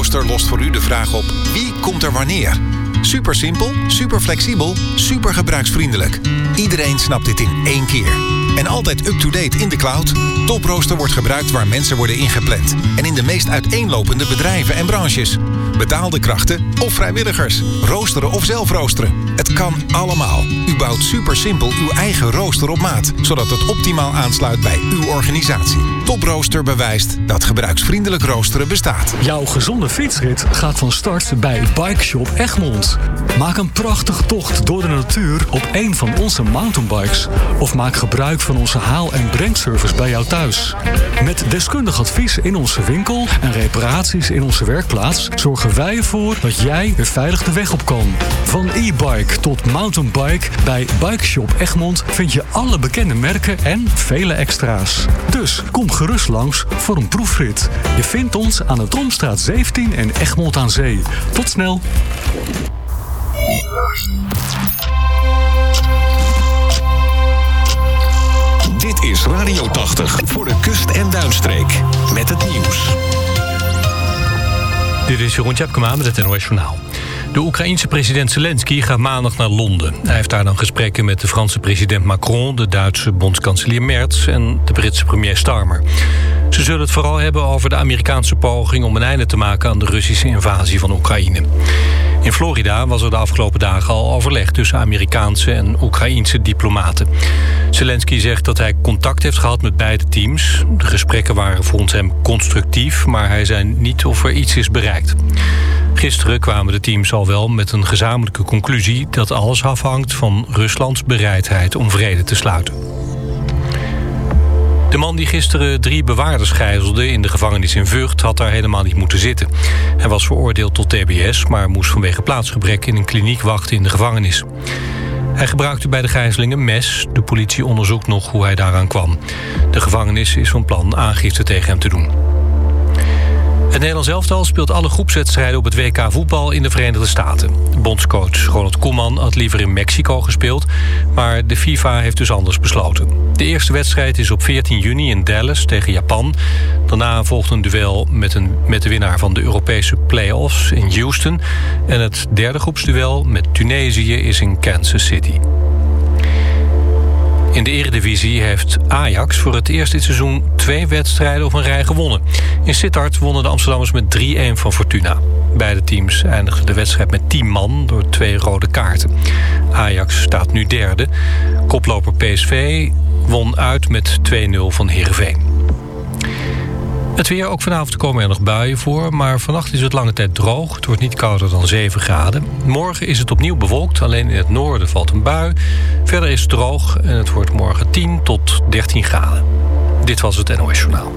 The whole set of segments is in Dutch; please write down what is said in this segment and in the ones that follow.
Toprooster lost voor u de vraag op: wie komt er wanneer? Super simpel, super flexibel, super gebruiksvriendelijk. Iedereen snapt dit in één keer. En altijd up-to-date in de cloud. Toprooster wordt gebruikt waar mensen worden ingepland. En in de meest uiteenlopende bedrijven en branches. Betaalde krachten of vrijwilligers. Roosteren of zelf roosteren. Het kan allemaal. U bouwt super simpel uw eigen rooster op maat. Zodat het optimaal aansluit bij uw organisatie. Toprooster bewijst dat gebruiksvriendelijk roosteren bestaat. Jouw gezonde fietsrit gaat van start bij Bike Shop Egmond. Maak een prachtige tocht door de natuur op een van onze mountainbikes. Of maak gebruik van onze haal- en brengservice bij jou thuis. Met deskundig advies in onze winkel en reparaties in onze werkplaats zorgen wij ervoor dat jij weer veilig de weg op kan. Van e-bike tot mountainbike, bij Bike Shop Egmond vind je alle bekende merken en vele extra's. Dus kom gerust langs voor een proefrit. Je vindt ons aan de Tromstraat 17 in Egmond aan Zee. Tot snel! Dit is Radio 80 voor de kust- en duinstreek. Met het nieuws. Dit is Jeroen Tjepkema met het NOS Journaal. De Oekraïense president Zelensky gaat maandag naar Londen. Hij heeft daar dan gesprekken met de Franse president Macron, de Duitse bondskanselier Merz en de Britse premier Starmer. Ze zullen het vooral hebben over de Amerikaanse poging om een einde te maken aan de Russische invasie van Oekraïne. In Florida was er de afgelopen dagen al overleg tussen Amerikaanse en Oekraïense diplomaten. Zelensky zegt dat hij contact heeft gehad met beide teams. De gesprekken waren volgens hem constructief, maar hij zei niet of er iets is bereikt. Gisteren kwamen de teams al wel met een gezamenlijke conclusie dat alles afhangt van Ruslands bereidheid om vrede te sluiten. De man die gisteren 3 bewaarders gijzelde in de gevangenis in Vught had daar helemaal niet moeten zitten. Hij was veroordeeld tot TBS, maar moest vanwege plaatsgebrek in een kliniek wachten in de gevangenis. Hij gebruikte bij de gijzeling een mes. De politie onderzoekt nog hoe hij daaraan kwam. De gevangenis is van plan aangifte tegen hem te doen. Het Nederlands elftal speelt alle groepswedstrijden op het WK voetbal in de Verenigde Staten. Bondscoach Ronald Koeman had liever in Mexico gespeeld, maar de FIFA heeft dus anders besloten. De eerste wedstrijd is op 14 juni in Dallas tegen Japan. Daarna volgt een duel met de winnaar van de Europese play-offs in Houston. En het derde groepsduel met Tunesië is in Kansas City. In de Eredivisie heeft Ajax voor het eerst dit seizoen 2 wedstrijden op een rij gewonnen. In Sittard wonnen de Amsterdammers met 3-1 van Fortuna. Beide teams eindigden de wedstrijd met 10 man door 2 rode kaarten. Ajax staat nu derde. Koploper PSV won uit met 2-0 van Heerenveen. Het weer, ook vanavond komen er nog buien voor, maar vannacht is het lange tijd droog. Het wordt niet kouder dan 7 graden. Morgen is het opnieuw bewolkt, alleen in het noorden valt een bui. Verder is het droog en het wordt morgen 10 tot 13 graden. Dit was het NOS Journaal.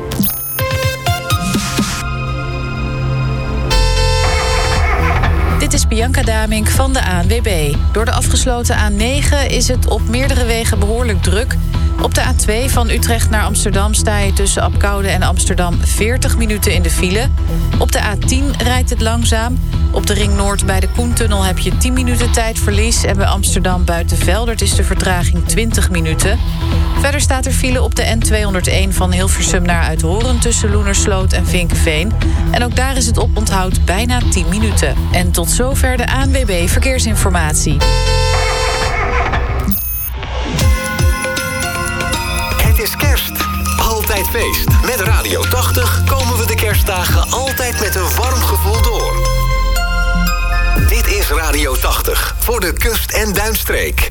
Dit is Bianca Damink van de ANWB. Door de afgesloten A9 is het op meerdere wegen behoorlijk druk. Op de A2 van Utrecht naar Amsterdam sta je tussen Apkoude en Amsterdam 40 minuten in de file. Op de A10 rijdt het langzaam. Op de Ring Noord bij de Koentunnel heb je 10 minuten tijdverlies. En bij Amsterdam Buitenveldert is de vertraging 20 minuten. Verder staat er file op de N201 van Hilversum naar Uithoren tussen Loenersloot en Vinkeveen. En ook daar is het oponthoud bijna 10 minuten. En tot zover de ANWB Verkeersinformatie. Het is kerst. Altijd feest. Met Radio 80 komen we de kerstdagen altijd met een warm gevoel door. Dit is Radio 80 voor de kust- en duinstreek.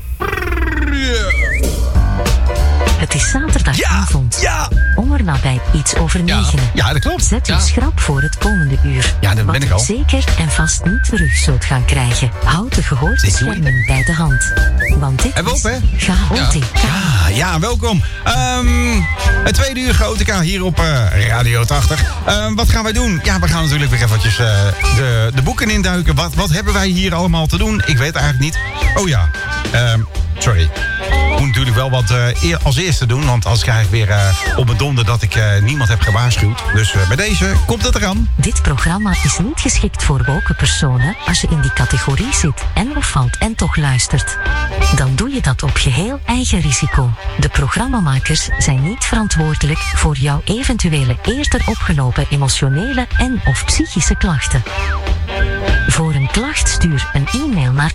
Het is zaterdagavond. Ja. Om er nabij iets over 9. Ja, dat klopt. Zet uw schrap voor het komende uur. Ja, dat ben ik al. Wat u zeker en vast niet terug zult gaan krijgen. Houd de gehoorbescherming bij de hand. Want dit Even is op, hè? Chaotica. Ja, welkom. Het tweede uur Chaotica hier op Radio 80. Wat gaan wij doen? Ja, we gaan natuurlijk weer eventjes de boeken induiken. Wat hebben wij hier allemaal te doen? Ik weet eigenlijk niet. Oh ja, sorry. moet natuurlijk wel wat als eerste doen. Want als ik eigenlijk weer op mijn donder dat ik niemand heb gewaarschuwd. Dus bij deze komt het eraan. Dit programma is niet geschikt voor woke personen als je in die categorie zit en of valt en toch luistert. Dan doe je dat op geheel eigen risico. De programmamakers zijn niet verantwoordelijk voor jouw eventuele eerder opgelopen emotionele en of psychische klachten. Voor een klacht stuur een e-mail naar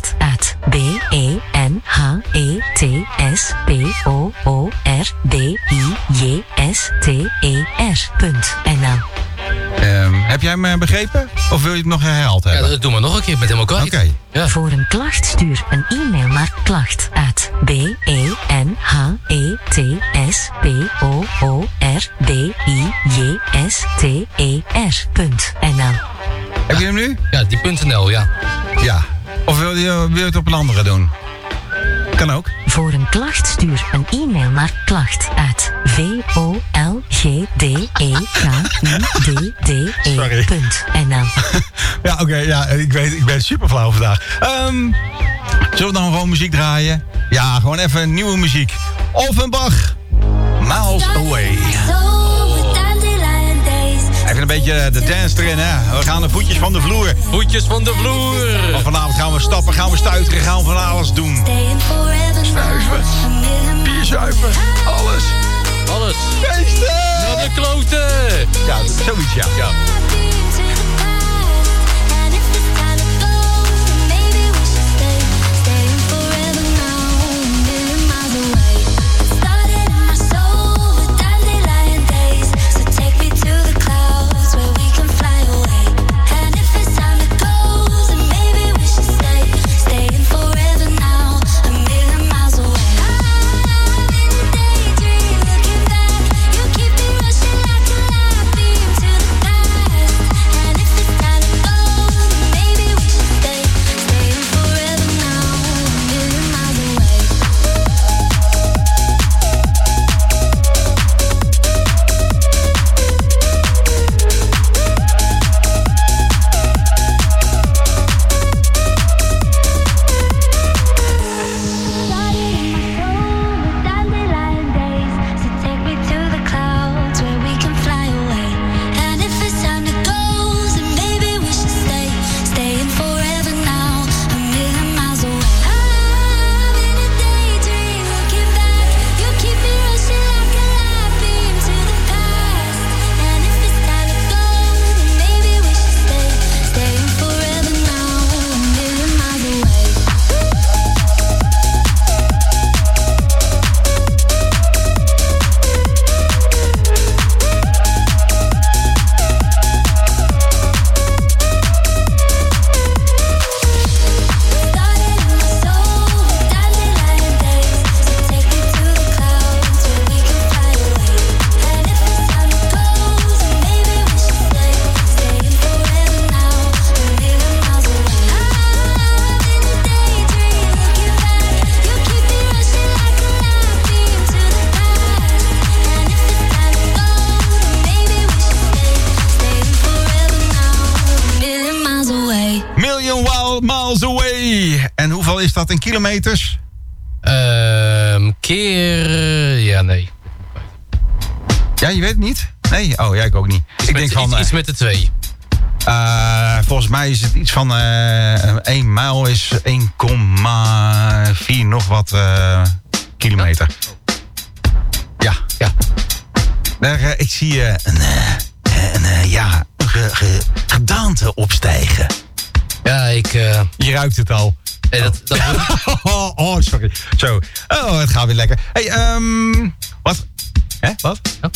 klacht@benhadstoorbijster.nl. Heb jij me begrepen? Of wil je het nog herhaald hebben? Ja, dat doen we nog een keer met helemaal kwijt. Oké. Ja. Voor een klacht stuur een e-mail naar klacht@benhadstoorbijster.nl. Heb je hem nu? Ja, die .nl, ja. Ja. Of wil je het op een andere doen? Kan ook. Voor een klacht stuur een e-mail naar klacht@volgdekudde.nl. Ja, oké. Ja, ik ben super flauw vandaag. Zullen we dan gewoon muziek draaien? Ja, gewoon even nieuwe muziek. Offenbach. Miles Away. Even een beetje de dance erin, hè. We gaan de voetjes van de vloer. Voetjes van de vloer. Want vanavond gaan we stappen, gaan we stuiteren, gaan we van alles doen. Snuiven, bier zuipen, alles. Alles. Feesten! Naar de kloten. Ja, zoiets, ja. Ja. Miles Away. En hoeveel is dat in kilometers? Ja, nee. Ja, je weet het niet? Nee? Oh, ja, ik ook niet. Ik denk van... Iets met de 2. Volgens mij is het iets van 1 mijl is 1,4 nog wat kilometer. Ja. Daar, ik zie een gedaante opstijgen. Ja, Je ruikt het al. Nee, dat oh, sorry. Zo. Oh, het gaat weer lekker. Hey, wat? Hè? Wat? Ja.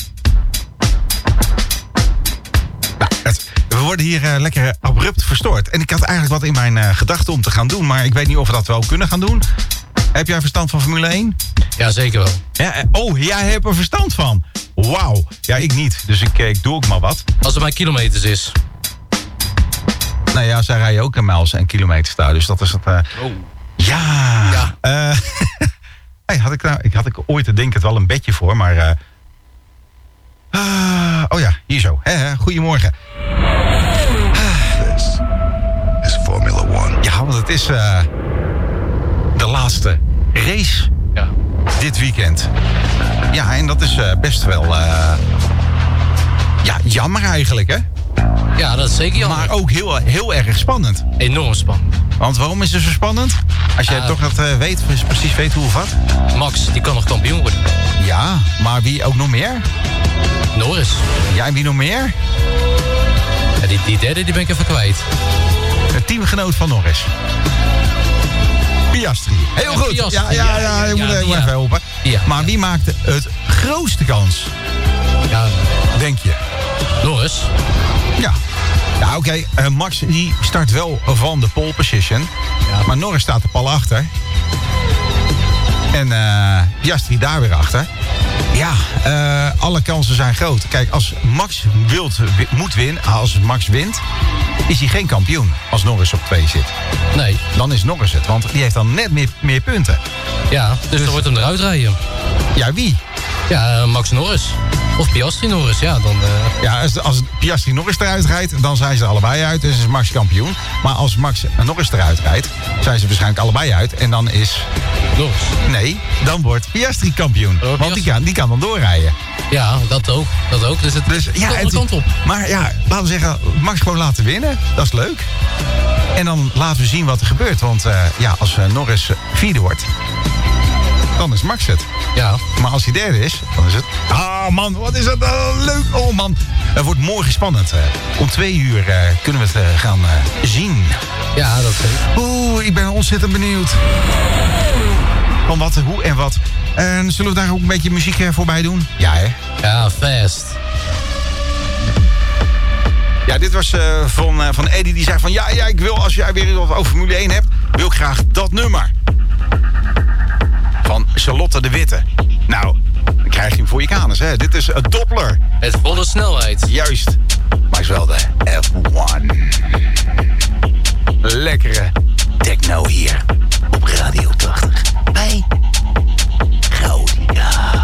Nou, we worden hier lekker abrupt verstoord. En ik had eigenlijk wat in mijn gedachten om te gaan doen. Maar ik weet niet of we dat wel kunnen gaan doen. Heb jij verstand van Formule 1? Ja, zeker wel. Ja, oh, jij hebt er verstand van. Wauw. Ja, ik niet. Dus ik doe ook maar wat. Als het maar kilometers is. Nou ja, zij rijden ook een mijls en kilometers daar. Dus dat is het... Ja. Hey, had ik ooit, denk ik, wel een bedje voor, maar... oh ja, hier zo. Goedemorgen. This is Formula 1. Ja, want het is de laatste race. Ja. dit weekend. Ja, en dat is best wel jammer eigenlijk, hè? Ja, dat is zeker jammer. Maar ook heel erg spannend. Enorm spannend. Want waarom is het zo spannend? Als jij toch dat precies weet hoe of wat? Max, die kan nog kampioen worden. Ja, maar wie ook nog meer? Norris. Ja, en wie nog meer? Ja, die derde die ben ik even kwijt. Een teamgenoot van Norris. Piastri. Heel goed. Piastri. Ja, je moet even helpen. Ja. Maar wie maakte het grootste kans? Ja, Denk je? Norris. Ja. Ja, oké. Max die start wel van de pole position. Ja. Maar Norris staat er pal achter. En Piastri daar weer achter. Ja, alle kansen zijn groot. Kijk, als Max moet winnen, als Max wint, is hij geen kampioen als Norris op 2 zit. Nee. Dan is Norris het, want die heeft dan net meer punten. Ja, dus dan wordt hem eruit rijden. Ja, wie? Ja, Max Norris. Of Piastri Norris, ja. Dan, Ja, als Piastri Norris eruit rijdt, dan zijn ze er allebei uit. Dus is Max kampioen. Maar als Max Norris eruit rijdt, zijn ze waarschijnlijk allebei uit. En dan is... Norris. Nee, dan wordt Piastri kampioen. Oh, Want die kan dan doorrijden. Ja, dat ook. Dus het ja, kan alle kanten op. Maar ja, laten we zeggen, Max gewoon laten winnen. Dat is leuk. En dan laten we zien wat er gebeurt. Want als Norris vierde wordt, dan is Max het. Ja. Maar als hij derde is, dan is het... Ah man, wat is dat leuk. Oh man, het wordt morgen spannend. Om 2 uur kunnen we het gaan zien. Ja, dat zeker. Oeh, ik ben ontzettend benieuwd. Van wat, hoe en wat. En zullen we daar ook een beetje muziek voorbij doen? Ja, hè? Ja, fast. Ja, dit was van Eddie. Die zei van, ja, ik wil, als jij weer wat over Formule 1 hebt, wil ik graag dat nummer. Van Charlotte de Witte. Nou, dan krijg je hem voor je kanus, hè. Dit is een Doppler. Het volle snelheid. Juist. Maar is wel de F1. Lekkere techno hier op Radio 80. Bij Gaudia.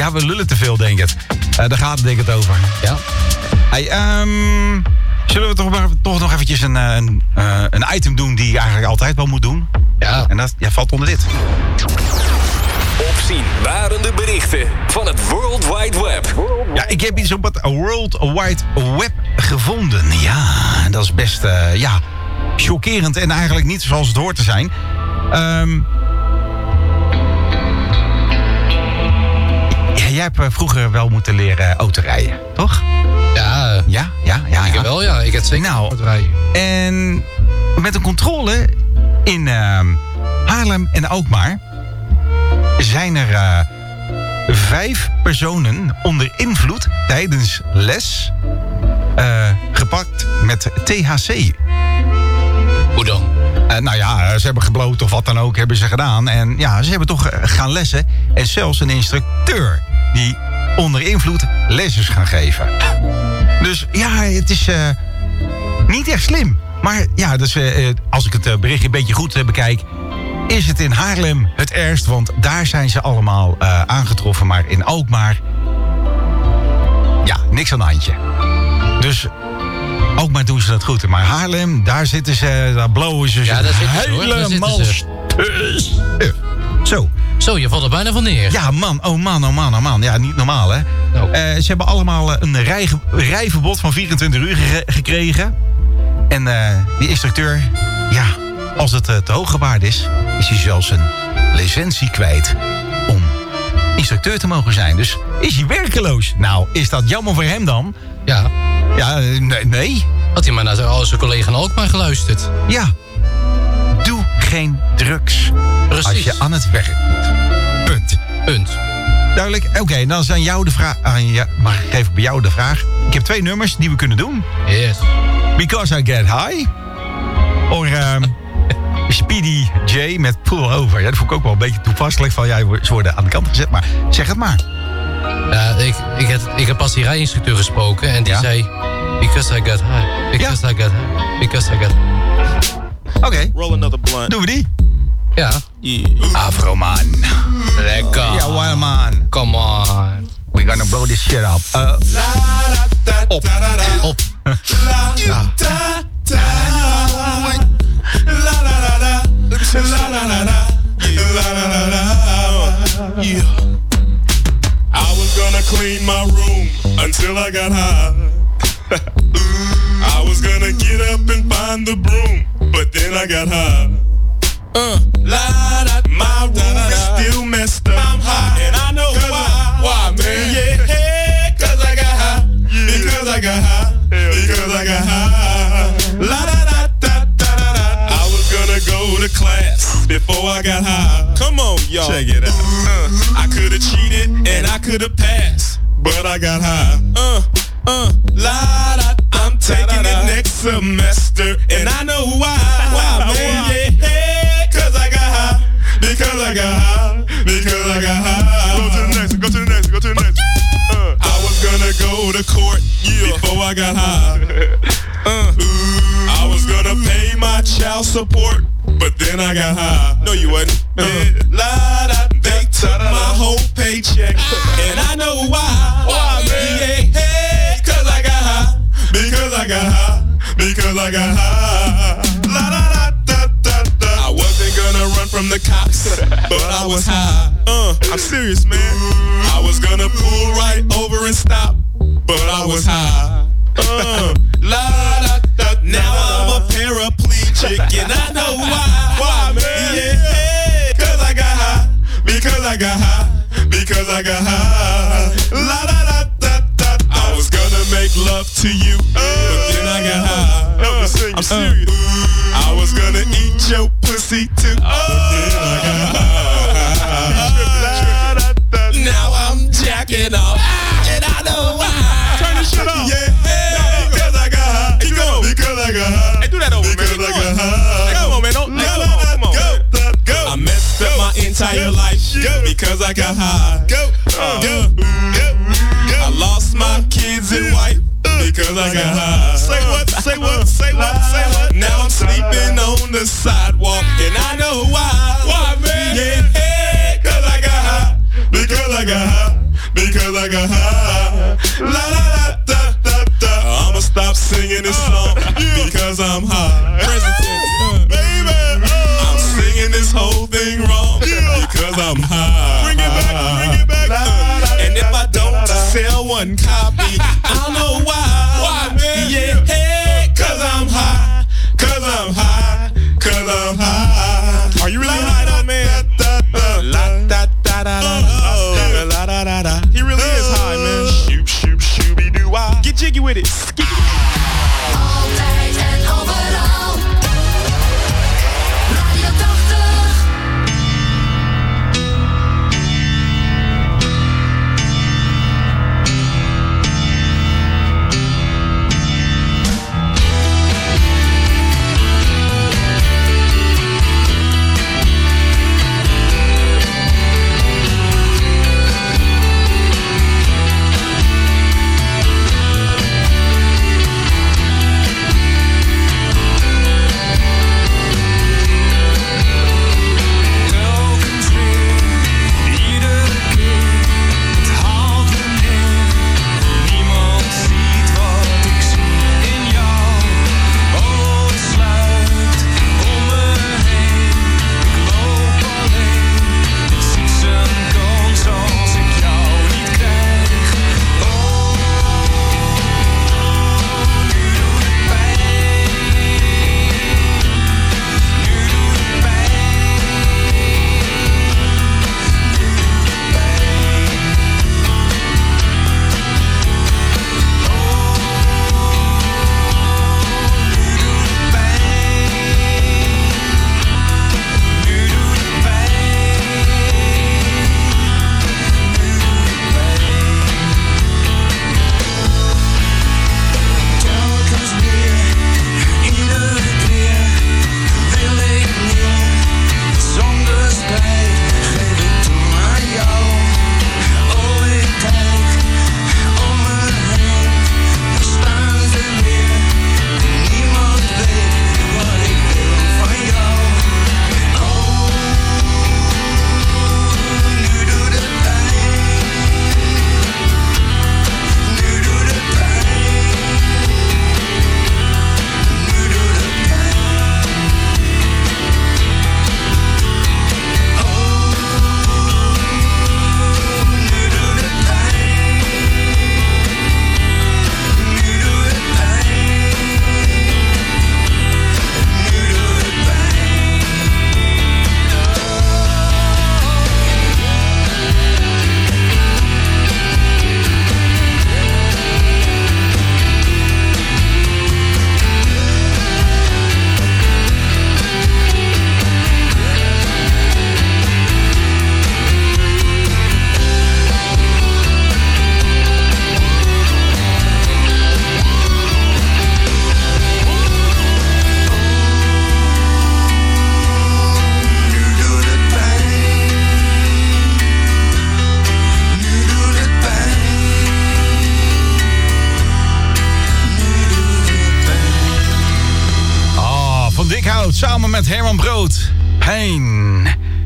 Ja, we lullen te veel, denk ik. Daar gaat het denk ik over. Ja. Hey, zullen we toch nog eventjes een item doen die je eigenlijk altijd wel moet doen? Ja. En dat valt onder dit. Opzienbarende berichten van het World Wide Web. Ja, ik heb iets op het World Wide Web gevonden. Ja, dat is best, chockerend en eigenlijk niet zoals het hoort te zijn. Jij hebt vroeger wel moeten leren autorijden, toch? Ja. Ja. Ik wel, ja. Ik heb zeker autorijden. En met een controle in Haarlem en Alkmaar zijn er 5 personen onder invloed tijdens les gepakt met THC. Hoe dan? Ze hebben gebloot of wat dan ook hebben ze gedaan. En ja, ze hebben toch gaan lessen. En zelfs een instructeur die onder invloed les is gaan geven. Dus ja, het is niet echt slim. Maar ja, dus, als ik het berichtje een beetje goed bekijk, is het in Haarlem het ergst. Want daar zijn ze allemaal aangetroffen. Maar in Alkmaar, ja, niks aan de handje. Dus Alkmaar doen ze dat goed. Maar Haarlem, daar zitten ze, daar blowen ze ja, helemaal Zo. Zo, je valt er bijna van neer. Ja, man. Oh man. Ja, niet normaal, hè. Ze hebben allemaal een rijverbod van 24 uur gekregen. En die instructeur, ja, als het te hoog gewaard is hij zelfs een licentie kwijt om instructeur te mogen zijn. Dus is hij werkeloos. Nou, is dat jammer voor hem dan? Ja. Ja, nee. Had hij maar naar zijn collega in Alkmaar geluisterd. Ja. Doe geen drugs. Precies. Als je aan het werk moet. Punt. Duidelijk. Oké, dan is aan jou de vraag. Mag ik even bij jou de vraag? Ik heb 2 nummers die we kunnen doen. Yes. Because I Get High. Of Speedy J met Pull Over. Ja, dat vond ik ook wel een beetje toepasselijk. Van, ja, ze worden aan de kant gezet. Maar zeg het maar. Ja, ik heb pas die rijinstructeur gesproken. En die zei... Because I Get High. Because I Get High. Because I Get High. Oké. Roll another blunt. Doen we die? Ja. Afro-man. Lekker. Ja, wild man. Come on. We gonna blow this shit up. Op. Ja. I was gonna clean my room until I got high. I was gonna get up and find the broom, but then I got high. My room is still messed up. I'm high, and I know why. Why, man? Yeah, cause I got high. Because I got high. Because I got high. La da da da da da da. I was gonna go to class before I got high. Come on, y'all. Check it out. I could've cheated and I could've passed, but I got high. La da. I'm taking it next semester, and I know why. Why, man? Yeah, cause I got high. Because I got high. Because I got high. Go to the next. Go to the next. Go to the next. I was gonna go to court before I got high. I was gonna pay my child support, but then I got high. No, you wasn't. They took my whole paycheck, and I know why. Why, man? Yeah, cause I got high. Because I got high. Because I got high. La da da da da da. I wasn't gonna run from the cops, but I was high. I'm serious, man. I was gonna pull right over and stop, but I was high. La da da. Now I'm a paraplegic, and I know why. Why, man? Yeah, cause I got high. Because I got high. Because I got high. La da da da da. I was gonna make love to you, but then I got high. I'm serious. I was gonna eat your pussy too, but then I got high. Now I'm jacking off, and I know why. Turn this shit off. Yeah, because I got high. Keep going. Because I got high. Hey, do that over, man. Because I got high. Hey, come on, man. Don't come on. Go. I messed up my entire life because I got high. Go. I lost my kids and wife because I got high. Say what? Say what? Say what? Say what? Now I'm sleeping on the sidewalk, and I know why. Why, man? Yeah, cause I got high. Because I got high. because I got high. La la la da da da. I'ma stop singing this song because I'm high. Present tense, baby. I'm singing this whole thing wrong because I'm high. Bring it back. And if I don't sell one copy, I don't know why. Why, man? Yeah, hey, cause I'm high. Cause I'm high. Cause I'm high. Are you really high though, man? La da da da da. La da da da. He really is high, man. Shoop, shoop, shooby doo wah. Get jiggy with it. Altijd en overal. Radio 80. Samen met Herman Brood. Pijn.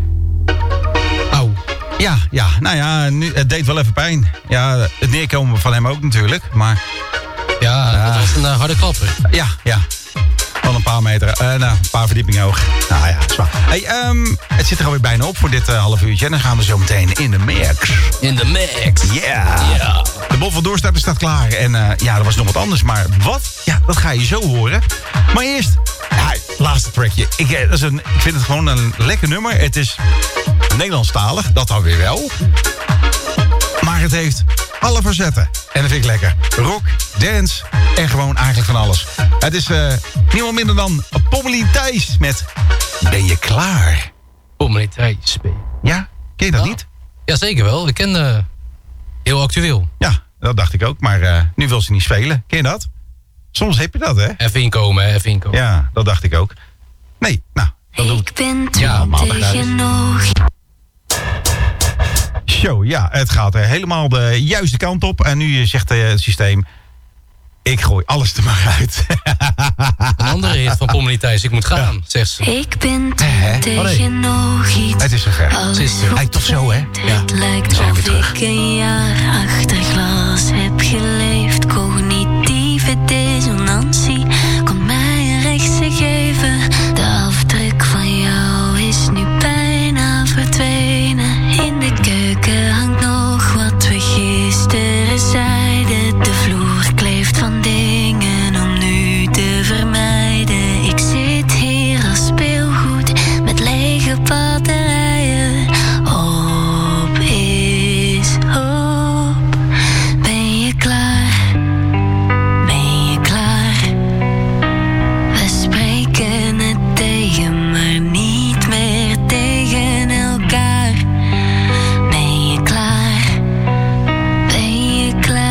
Oh. Ja. Nou ja, het deed wel even pijn. Ja, het neerkomen van hem ook natuurlijk. Maar... Ja, dat was een harde klapper. Ja. Wel een paar meter, een paar verdiepingen hoog. Nou ja, zwaar. Hey, het zit er alweer bijna op voor dit half uurtje. En dan gaan we zo meteen in de mix. In de mix. Yeah. De bol van doorstarten staat klaar. En er was nog wat anders. Maar wat? Ja, dat ga je zo horen. Maar eerst... Ja, laatste trackje. Ik vind het gewoon een lekker nummer. Het is Nederlandstalig, dat dan weer wel. Maar het heeft alle facetten. En dat vind ik lekker. Rock, dance en gewoon eigenlijk van alles. Het is niemand minder dan Pommelien Thijs met Ben je klaar? Pommelien Thijs. Ja, ken je dat niet? Ja, zeker wel. Ik ken heel actueel. Ja, dat dacht ik ook. Maar nu wil ze niet spelen. Ken je dat? Soms heb je dat, hè? Even inkomen. Ja, dat dacht ik ook. Nee, nou. Ik ben 20 nog. Show, ja, het gaat helemaal de juiste kant op. En nu zegt het systeem... Ik gooi alles er maar uit. Een andere hit van Pommelien Thijs, Ik moet gaan, zegt ze. Ik ben tegen nog iets. Het is zover. Hij tot zo, hè? Het lijkt of ik een jaar achter glas heb geleefd. Cognitieve dissonantie kon mij een rechtse geven. De afdruk van jou is nu bijna verdwenen. In de keuken hangt nog wat we gisteren zeiden. De vloer kleeft van dingen om nu te vermijden. Ik zit hier als speelgoed met lege batterijen. Op is op. Ben je klaar? Ben je klaar? We spreken het tegen, maar niet meer tegen elkaar. Ben je klaar? Ben je klaar?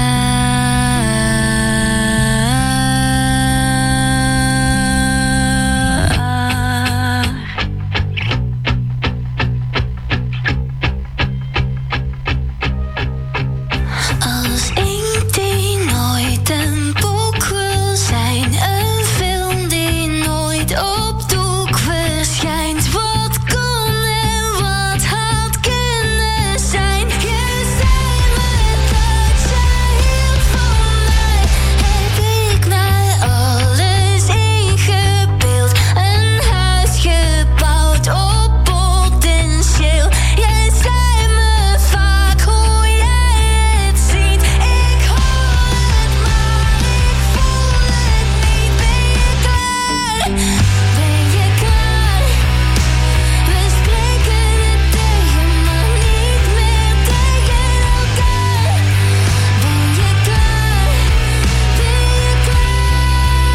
Als ik die nooit een boek wil zijn, een film die nooit op doek verschijnt. Wat kon en wat had kunnen zijn? Je zei me dat jij hield van mij. Heb ik mij alles ingebeeld? Een huis gebouwd op potentieel. Jij zei me vaak hoe jij het ziet. Ik hoor het, maar ik voel het niet. Ben je klaar? Ben je klaar? We spreken het tegen, maar niet meer tegen elkaar. Ben je klaar? Ben je klaar?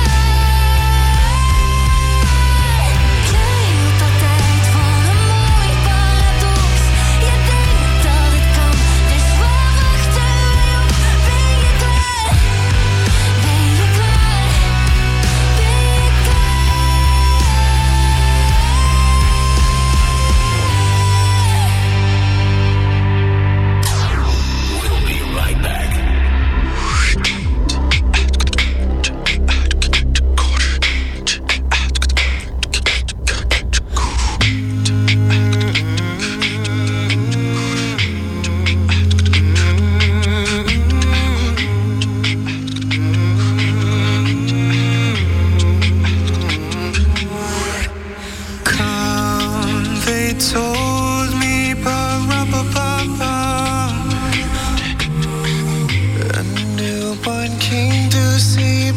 Jij hield altijd van een mooi paradox. Je denkt dat het kan, dus waar wachten we op? Ben je klaar? Ben je klaar? Ben je klaar? We'll be right back. They told me, a newborn king to see,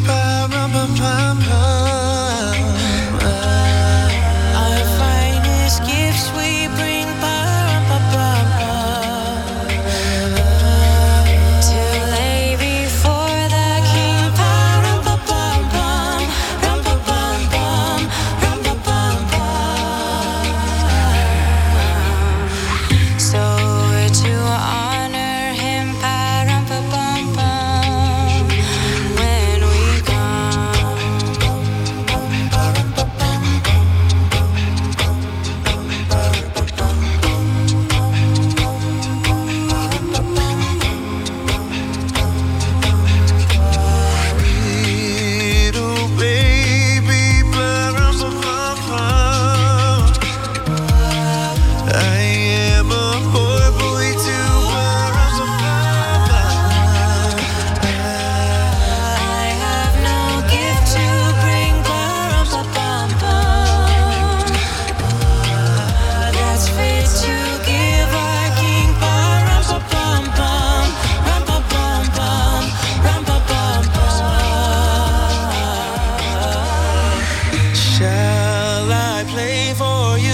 our finest gifts we bring, to lay before the king. So to honor him, when we come. Little baby, I am a boy too. I have no gift to bring, that's fit to give our king. Shall I play for you?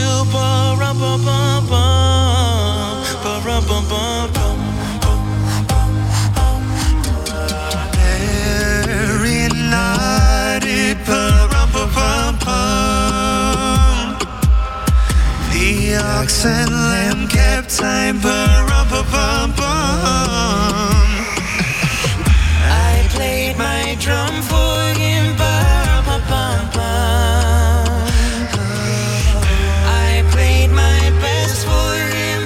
Very lighted, the ox and lamb kept time, I played my drum for him, I played my best for him,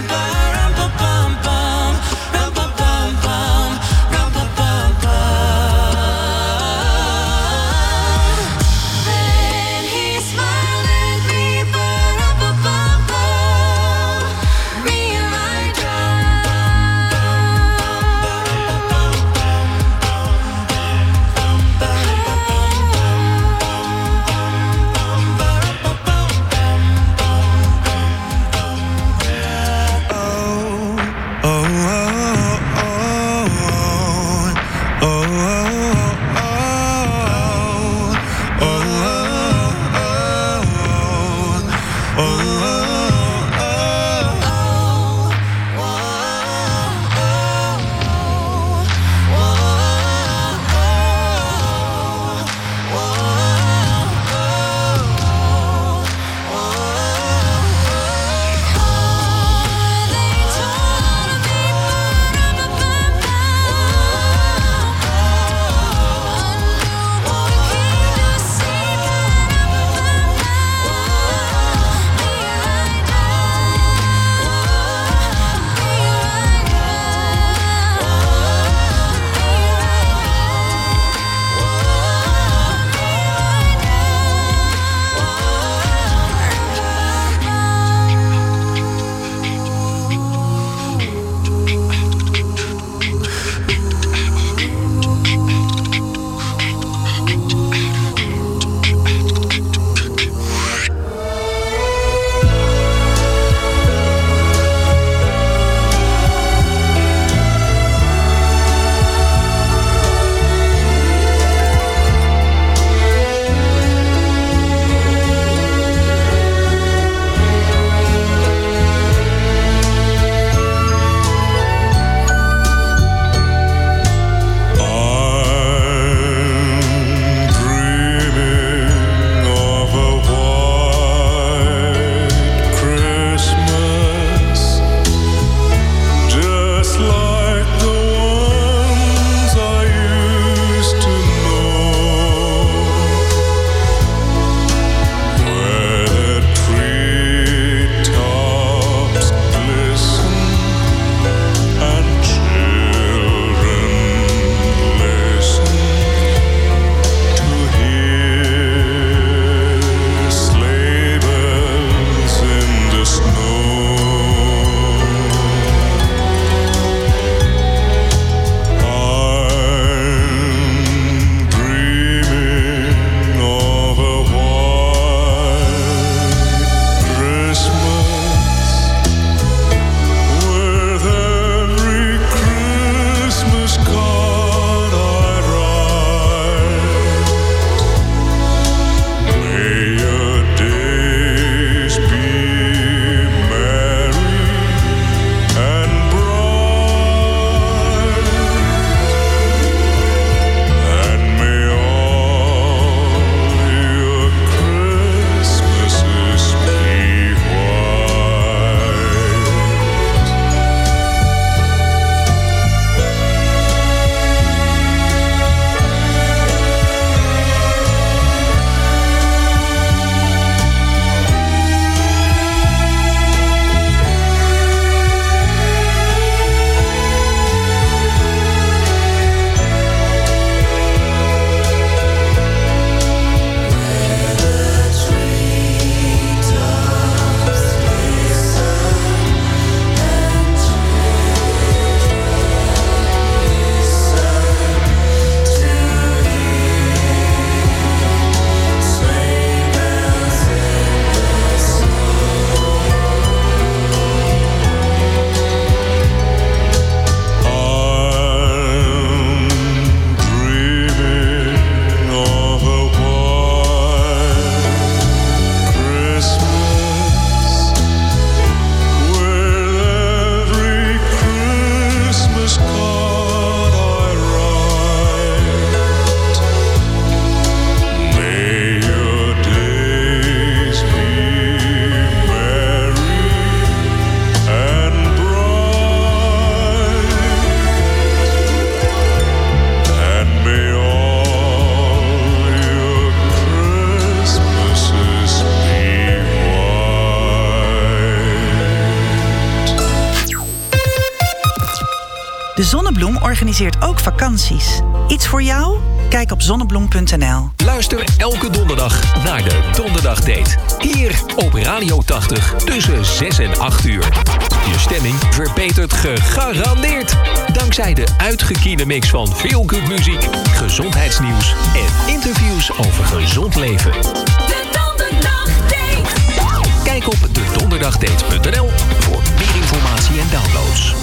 De Zonnebloem organiseert ook vakanties. Iets voor jou? Kijk op zonnebloem.nl. Luister elke donderdag naar de Donderdagdate. Hier op Radio 80 tussen 6 en 8 uur. Je stemming verbetert gegarandeerd. Dankzij de uitgekiende mix van veel good muziek, gezondheidsnieuws en interviews over gezond leven. De Donderdagdate. Kijk op dedonderdagdate.nl voor meer informatie en downloads.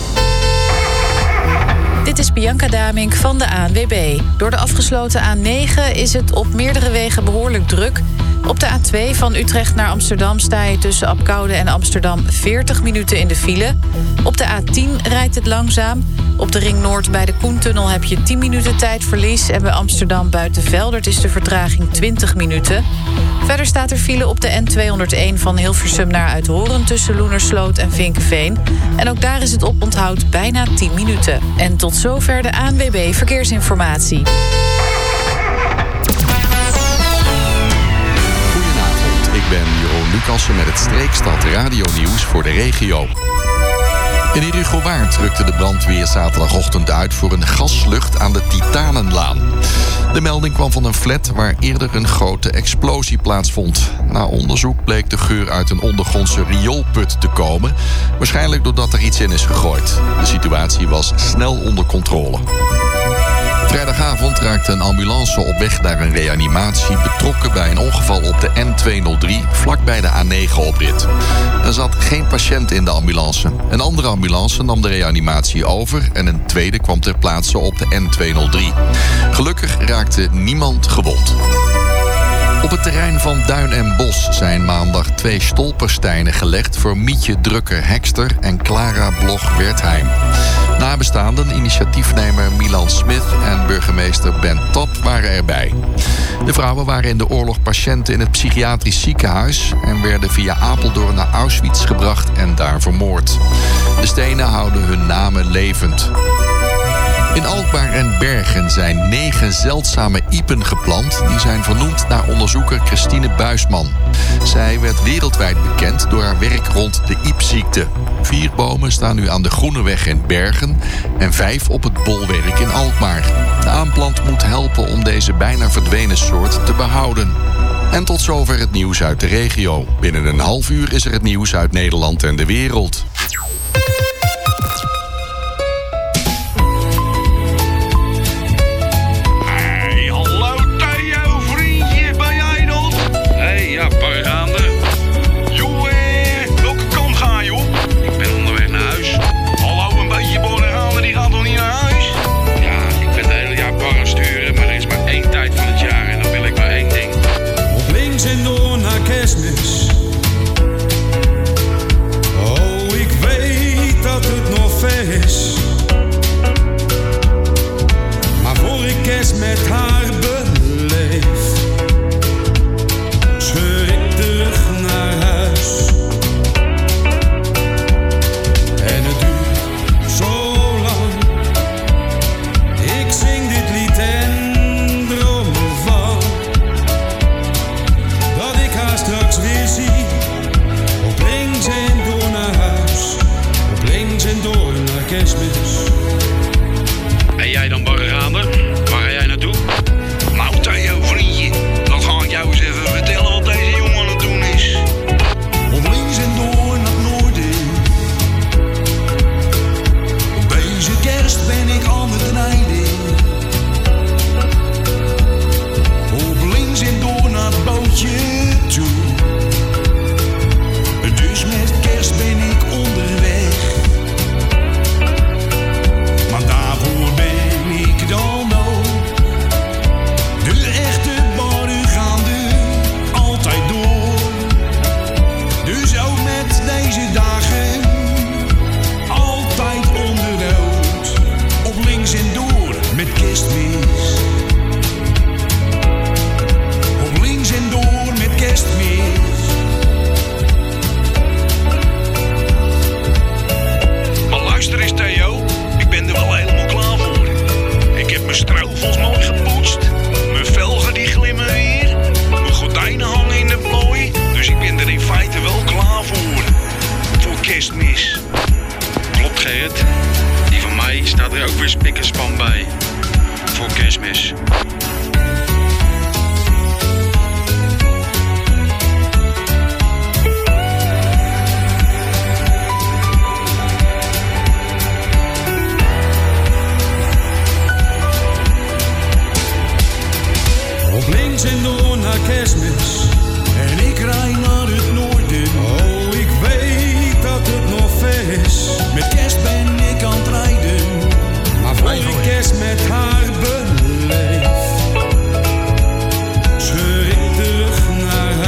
Dit is Bianca Damink van de ANWB. Door de afgesloten A9 is het op meerdere wegen behoorlijk druk. Op de A2 van Utrecht naar Amsterdam sta je tussen Apkoude en Amsterdam 40 minuten in de file. Op de A10 rijdt het langzaam. Op de Ring Noord bij de Koentunnel heb je 10 minuten tijdverlies. En bij Amsterdam Buitenveldert is de vertraging 20 minuten. Verder staat er file op de N201 van Hilversum naar Uithoren tussen Loenersloot en Vinkenveen. En ook daar is het oponthoud bijna 10 minuten. En tot zover de ANWB Verkeersinformatie. Ik ben Jeroen Lucassen met het Streekstad Radio-nieuws voor de regio. In Herugowaard rukte de brandweer zaterdagochtend uit voor een gaslucht aan de Titanenlaan. De melding kwam van een flat waar eerder een grote explosie plaatsvond. Na onderzoek bleek de geur uit een ondergrondse rioolput te komen. Waarschijnlijk doordat er iets in is gegooid. De situatie was snel onder controle. Vrijdagavond raakte een ambulance op weg naar een reanimatie betrokken bij een ongeval op de N203 vlakbij de A9-oprit. Er zat geen patiënt in de ambulance. Een andere ambulance nam de reanimatie over en een tweede kwam ter plaatse op de N203. Gelukkig raakte niemand gewond. Op het terrein van Duin en Bos zijn maandag 2 stolpersteinen gelegd voor Mietje Drucker-Hekster en Clara Blog-Wertheim. Nabestaanden, initiatiefnemer Milan Smith en burgemeester Ben Top waren erbij. De vrouwen waren in de oorlog patiënten in het psychiatrisch ziekenhuis en werden via Apeldoorn naar Auschwitz gebracht en daar vermoord. De stenen houden hun namen levend. In Alkmaar en Bergen zijn 9 zeldzame iepen geplant. Die zijn vernoemd naar onderzoeker Christine Buisman. Zij werd wereldwijd bekend door haar werk rond de iepziekte. 4 bomen staan nu aan de Groeneweg in Bergen en 5 op het Bolwerk in Alkmaar. De aanplant moet helpen om deze bijna verdwenen soort te behouden. En tot zover het nieuws uit de regio. Binnen een half uur is er het nieuws uit Nederland en de wereld. Met haar beleef, scheur ik terug naar huis. En het duurt zo lang. Ik zing dit lied en droom ervan dat ik haar straks weer zie. Op links en door naar huis, op links en door naar Kerstmis. En jij dan, Barragaander? Waar ga jij naartoe? Nou, Theo, vriendje, dat ga ik jou eens even vertellen wat deze jongen aan het doen is. Op links en door naar het noorden. Op deze kerst ben ik aan het rijden. Op links en door naar het bootje toe. Dus met kerst ben ik onderweg. Maar daarvoor ben ik dan ook. De echte Barragaande, altijd door. Dus ook met deze dagen, altijd onderhoud. Op links en door met Kerstmis. Op links en door met Kerstmis. Maar luister eens, Theo, ik ben er wel helemaal klaar voor. Ik heb mijn stroofels mooi gepoetst. Mijn velgen die glimmen weer. Mijn gordijnen hangen in de plooi. Dus ik ben er in feite wel klaar voor. Voor Kerstmis. Klopt, Gerrit. Die van mij staat er ook weer spik en span bij. Voor Kerstmis. Op links en door naar Kerstmis. En ik rij naar het noorden. Oh, ik weet dat het nog ver is. Met kerst ben ik aan het rijden. Maar voor ik kerst met haar beleef, scheur ik terug naar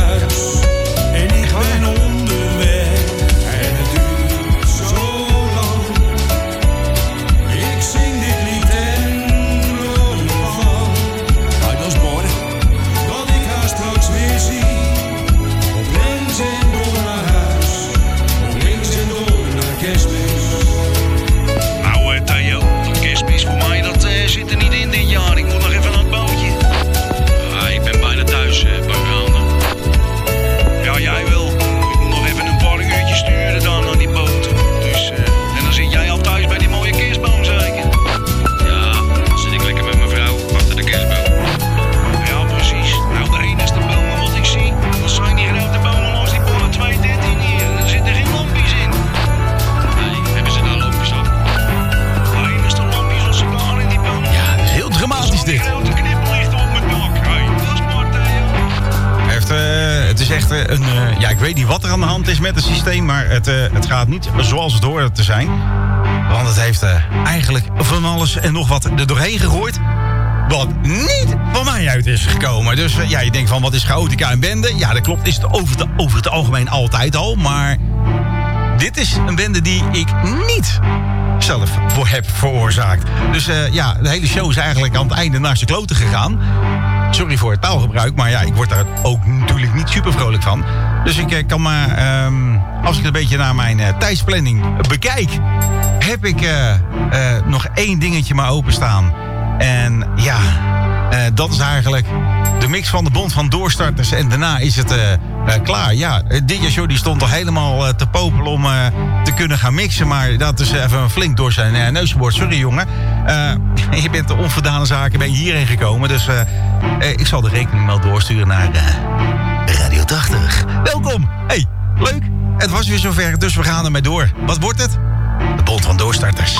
is echt ik weet niet wat er aan de hand is met het systeem, maar het gaat niet zoals het hoort te zijn. Want het heeft eigenlijk van alles en nog wat er doorheen gegooid. Wat niet van mij uit is gekomen. Dus je denkt van, wat is chaotica en bende? Ja, dat klopt, is het over het algemeen altijd al. Maar dit is een bende die ik niet zelf heb veroorzaakt. Dus de hele show is eigenlijk aan het einde naar zijn kloten gegaan. Sorry voor het taalgebruik, maar ik word daar ook natuurlijk niet super vrolijk van. Dus ik kan maar, als ik een beetje naar mijn tijdsplanning bekijk, heb ik nog 1 dingetje maar openstaan. En dat is eigenlijk de mix van de Bond van Doorstarters. En daarna is het klaar. Ja, DJ Show die stond al helemaal te popelen om te kunnen gaan mixen. Maar dat is even flink door zijn neus geboord. Sorry jongen. Je bent de onverdane zaken, ben je hierheen gekomen. Dus ik zal de rekening wel doorsturen naar Radio 80. Welkom. Hey, leuk. Het was weer zover, dus we gaan ermee door. Wat wordt het? De Bond van Doorstarters.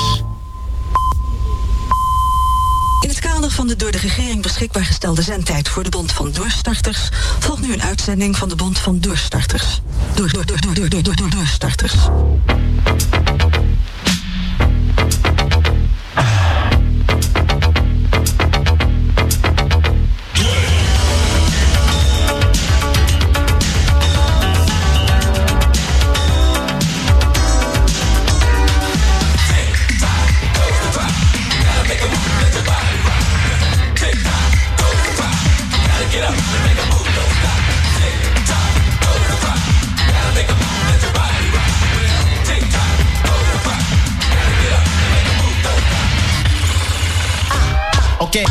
In het kader van de door de regering beschikbaar gestelde zendtijd voor de Bond van Doorstarters volgt nu een uitzending van de Bond van Doorstarters. Doorstarters. Okay.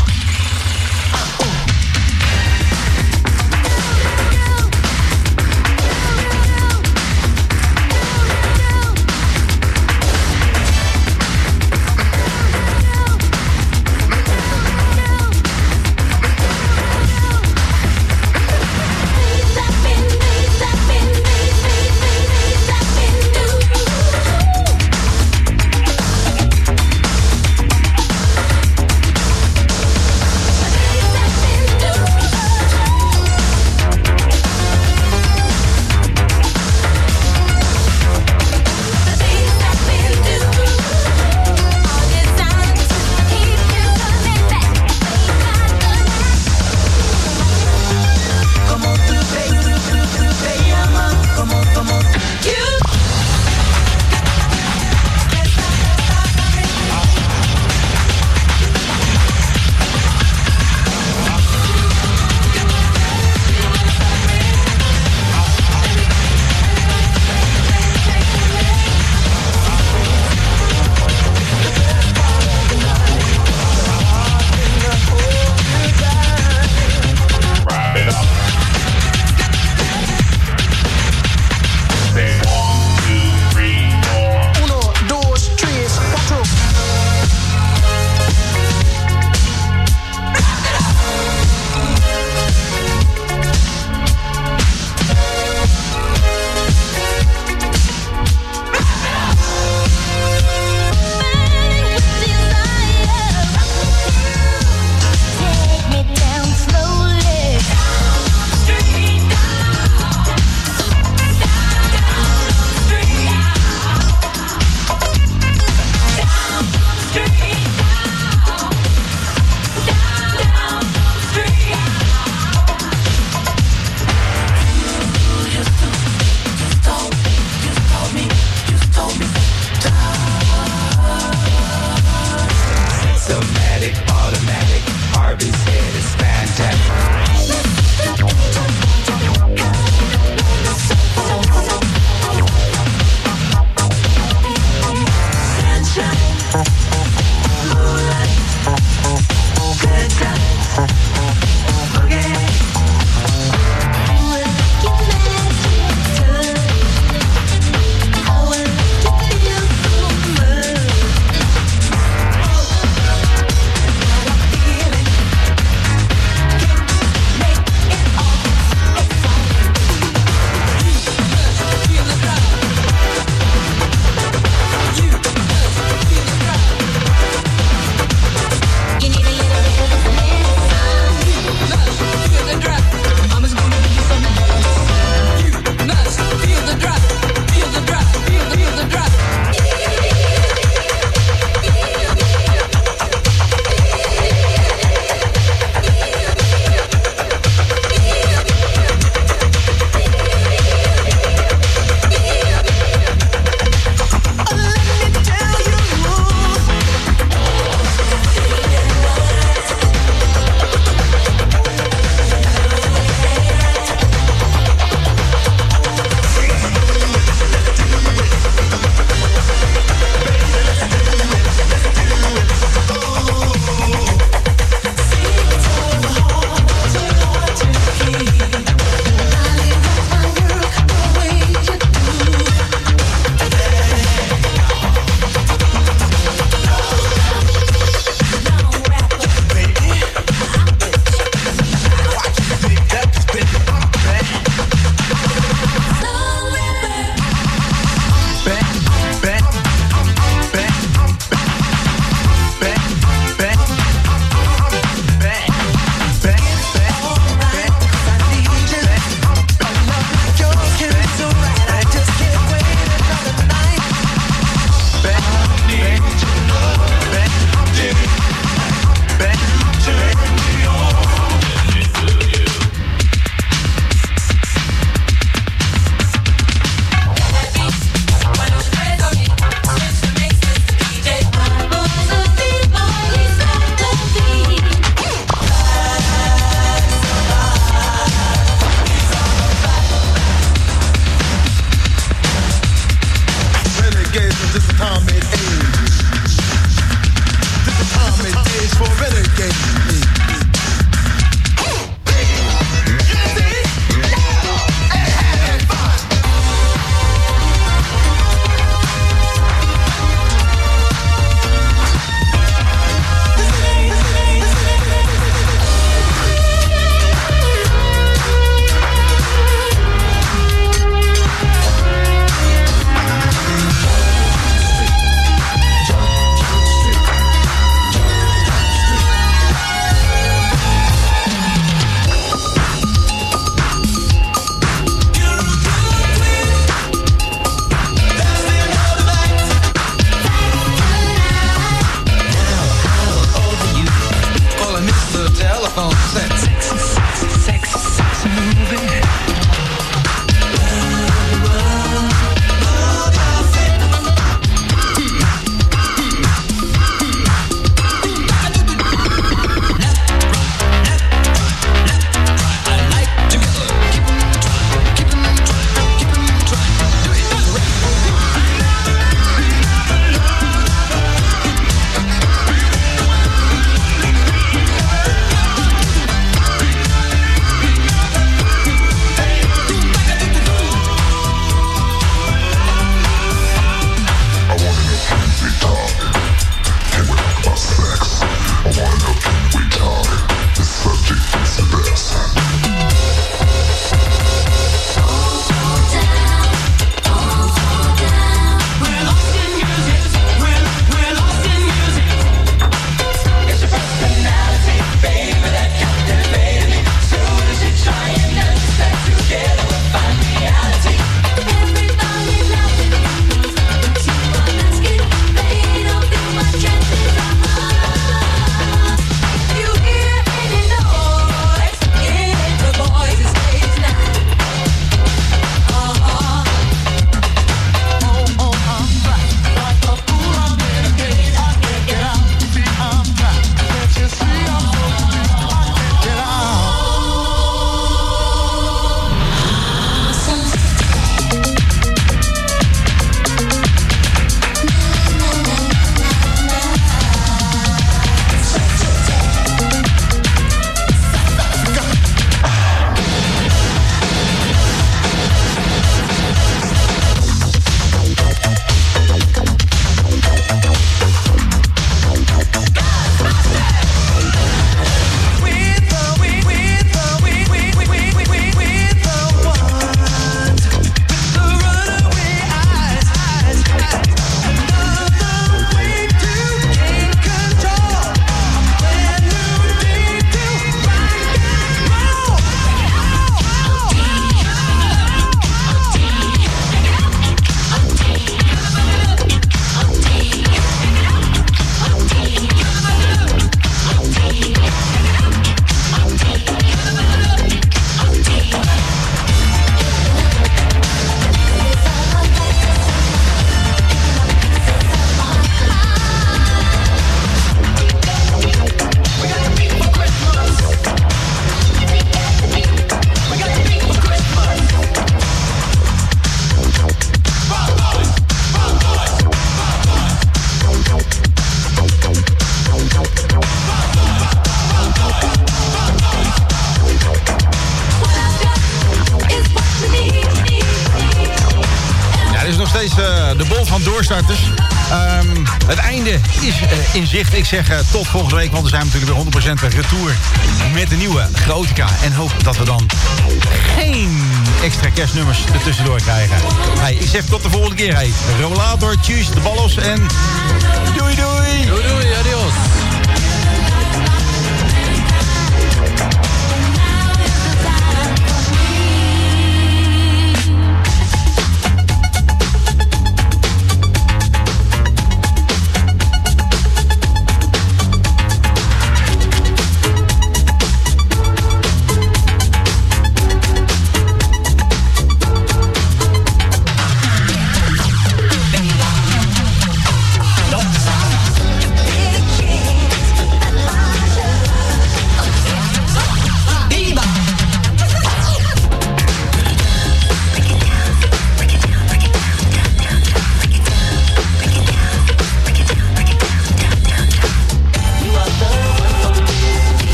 steeds de bol van doorstarters. Het einde is in zicht. Ik zeg tot volgende week, want we zijn natuurlijk weer 100% retour met de nieuwe Chaotica. En hoop dat we dan geen extra kerstnummers ertussendoor krijgen. Hey, ik zeg tot de volgende keer. Hey. Rollator, tjus, de ballos en doei doei. Doei doei.